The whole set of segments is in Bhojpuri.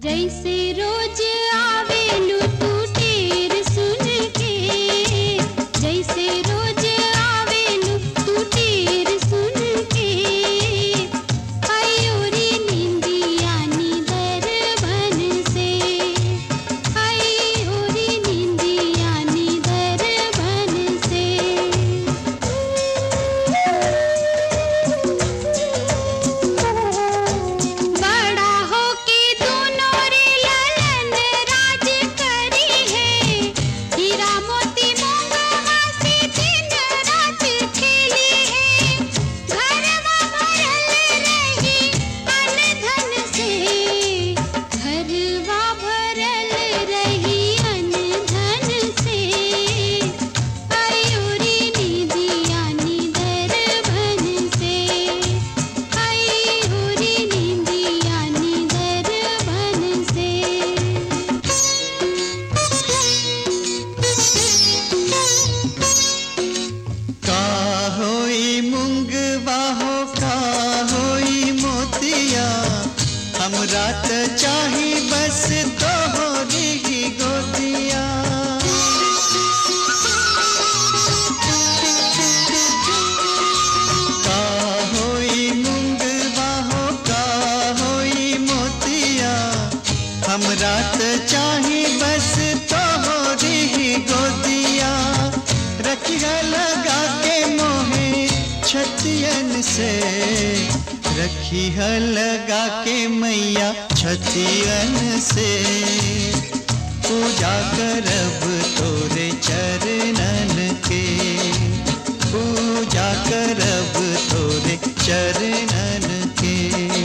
जैसे रोज आवेलू तू टेर सुन के, जैसे रोज आवेलू तू टेर सुन के, आयोरी निंदिया नीदर बन से, आयोरी निंदिया नीदर बन से। बड़ा होके दोनों रे ललन राज करी है, हीरा मोती मूंगवा से दिन रात खेली है, घरवा भरल रही अन धन से, घरवा भरल रही अन धन से, आयोरी निंदिया नीदर बन से, आयोरी निंदिया नीदर बन से। का होई मुंगवा हो का होई मोतिया, हमरा त चाही बस तोहरी ही गोदिया। का होई मुंगवा हो का होई मोतिया, हमरा त चाही बस तोहरी ही गोदिया। रखिया लगा के मोहे छतियन से, रखिया लगा के मैया छतियन से, पूजा करब तोरे चरणन के, पूजा करब तोरे चरणन के।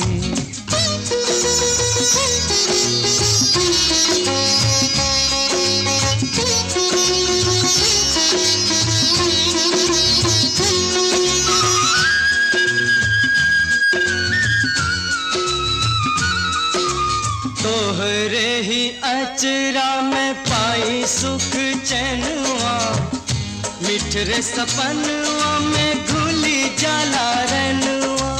तोहरे ही अचरा में पाई सुख चैनवा, मिठरे सपनवा में घुली जाला रनुआ।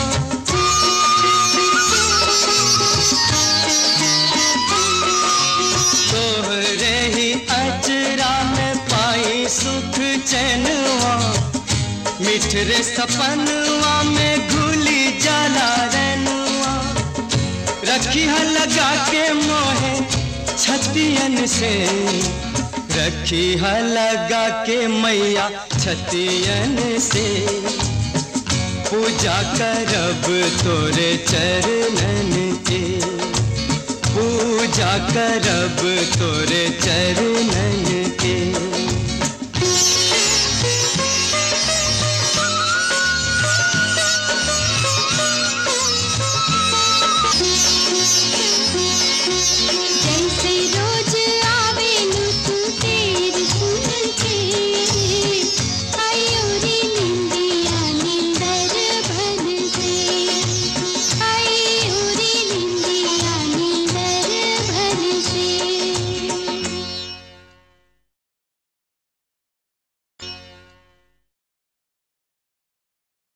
तोहरे ही अचरा में पाई सुख चैनवा, मिठरे सपनवा में घुली जाला रनुआ। रखिया लगा के मोहे छतियन से, रखिया लगा के मैया छतियन से, पूजा करब तोरे चरणन के, पूजा करब तोरे चरणन के।